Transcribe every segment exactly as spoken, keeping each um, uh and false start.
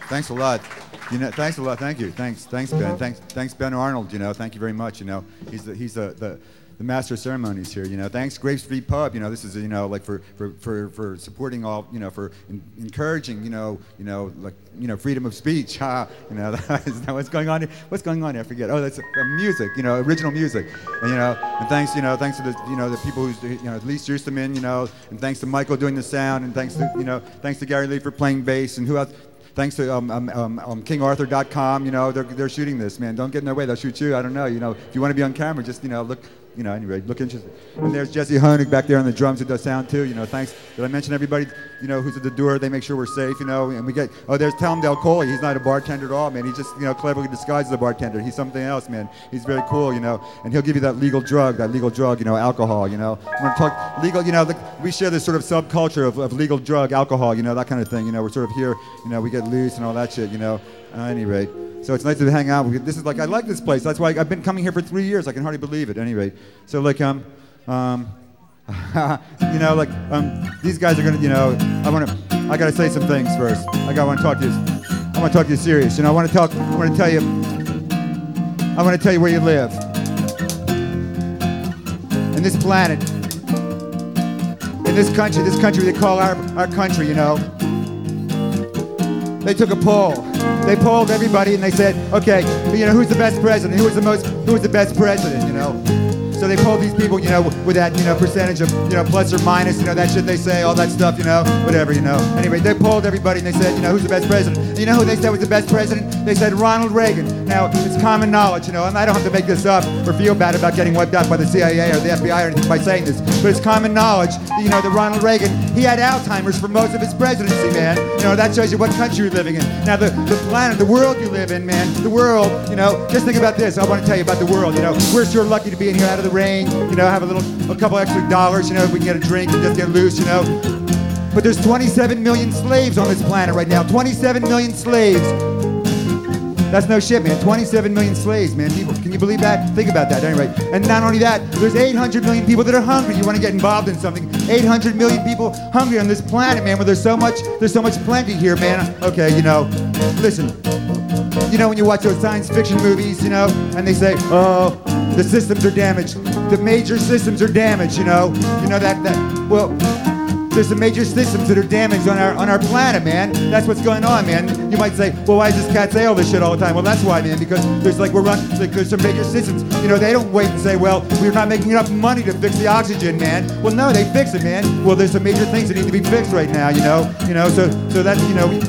Thanks a lot. You know, thanks a lot. Thank you. Thanks, thanks, Ben. Thanks, thanks, Ben Arnold. You know, thank you very much. You know, he's the, he's the, the, the master of ceremonies here. You know, thanks, Grape Street Pub. You know, this is you know like for for, for, for supporting all. You know, for in, encouraging. You know, you know like you know freedom of speech. Ha. You know, is that what's going on here? What's going on here? I forget. Oh, that's uh, music. You know, original music. And you know, and thanks. You know, thanks to the you know the people who's you know Lee Schusterman. You know, and thanks to Michael doing the sound, and thanks to you know thanks to Gary Lee for playing bass, and who else? Thanks to um, um, um, um, King Arthur dot com, you know, they're, they're shooting this, man. Don't get in their way. They'll shoot you. I don't know. You know, if you want to be on camera, just, you know, look, you know, anyway, look interested. And there's Jesse Honig back there on the drums who does sound too. You know, thanks. Did I mention everybody, you know, who's at the door? They make sure we're safe, you know. And we get, oh, there's Tom Del Coley. He's not a bartender at all, man. He just, you know, cleverly disguises a bartender. He's something else, man. He's very cool, you know. And he'll give you that legal drug, that legal drug, you know, alcohol, you know. I'm going to talk legal, you know, like, we share this sort of subculture of, of legal drug, alcohol, you know, that kind of thing. You know, we're sort of here, you know, we get loose and all that shit, you know. Uh, at any rate. So it's nice to hang out. This is like, I like this place. That's why I've been coming here for three years. I can hardly believe it. Anyway, so like, um, um, you know, like, um, these guys are gonna, you know, I wanna, I gotta say some things first. I gotta wanna talk to you, I wanna talk to you serious. You know, I wanna talk, I wanna tell you, I wanna tell you where you live. In this planet, in this country, this country they call our, our country, you know. They took a poll. They polled everybody and they said, okay, you know, who's the best president? Who was the most, who was the best president, you know? So they polled these people, you know, with that, you know, percentage of, you know, plus or minus, you know, that shit they say, all that stuff, you know, whatever, you know. Anyway, they polled everybody and they said, you know, who's the best president? And you know who they said was the best president? They said Ronald Reagan. Now, it's common knowledge, you know, and I don't have to make this up or feel bad about getting wiped out by the C I A or the F B I or anything by saying this, but it's common knowledge, you know, that Ronald Reagan, he had Alzheimer's for most of his presidency, man. You know, that shows you what country you're living in. Now, the, the planet, the world you live in, man, the world, you know, just think about this. I want to tell you about the world, you know. We're sure lucky to be in here out of the rain, you know, have a little, a couple extra dollars, you know, if we can get a drink and just get loose, you know. But there's twenty-seven million slaves on this planet right now. twenty-seven million slaves. That's no shit, man. twenty-seven million slaves, man. People, can you believe that? Think about that, anyway. And not only that, there's eight hundred million people that are hungry. You want to get involved in something? eight hundred million people hungry on this planet, man. Where there's so much, there's so much plenty here, man. Okay, you know, listen. You know when you watch those science fiction movies, you know, and they say, oh, the systems are damaged. The major systems are damaged, you know. You know that, that, well, there's some major systems that are damaged on our on our planet, man. That's what's going on, man. You might say, well, why does this cat say all this shit all the time? Well, that's why, man, because there's like, we're run, like, there's some major systems. You know, they don't wait and say, well, we're not making enough money to fix the oxygen, man. Well, no, they fix it, man. Well, there's some major things that need to be fixed right now, you know. You know, so so that's, you know, we,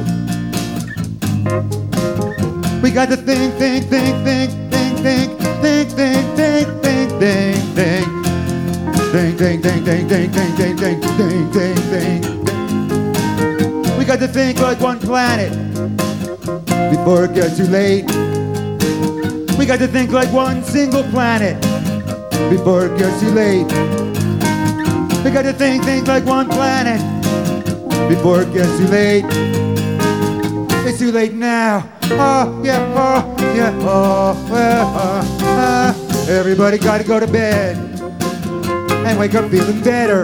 we got to think, think, think, think, think, think, think, think, think, think, think, think. Ding, ding, ding, ding, ding, ding, ding, ding, ding, ding, ding. We got to think like one planet before it gets too late. We got to think like one single planet before it gets too late. We got to think, think like one planet before it gets too late. It's too late now. Oh, yeah, oh, yeah, oh, well, oh, uh, everybody got to go to bed and wake up feeling better,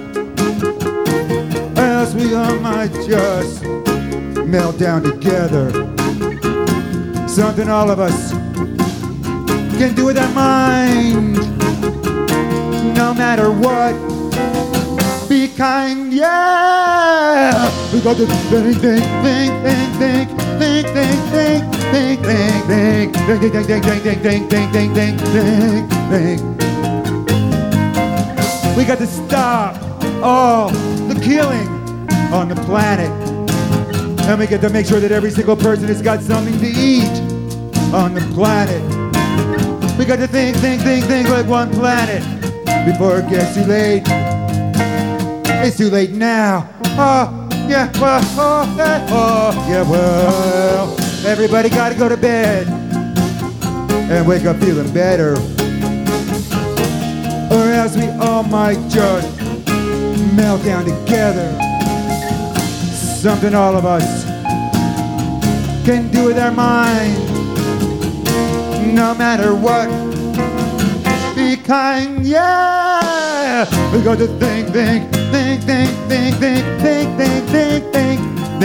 or else we all might just melt down together. Something all of us can do with our mind, no matter what. Be kind, yeah. We got to think, think, think, think, think, think, think, think, think, think, think, think, think, think, think, think, think, think, think, think. We got to stop all the killing on the planet. And we got to make sure that every single person has got something to eat on the planet. We got to think, think, think, think like one planet before it gets too late. It's too late now. Oh, yeah, well, oh, yeah, oh, yeah, well. Everybody got to go to bed and wake up feeling better, or else we all might just melt down together. Something all of us can do with our mind, no matter what. Be kind, yeah. We got to think, think, think, think, think, think, think, think, think, think, think,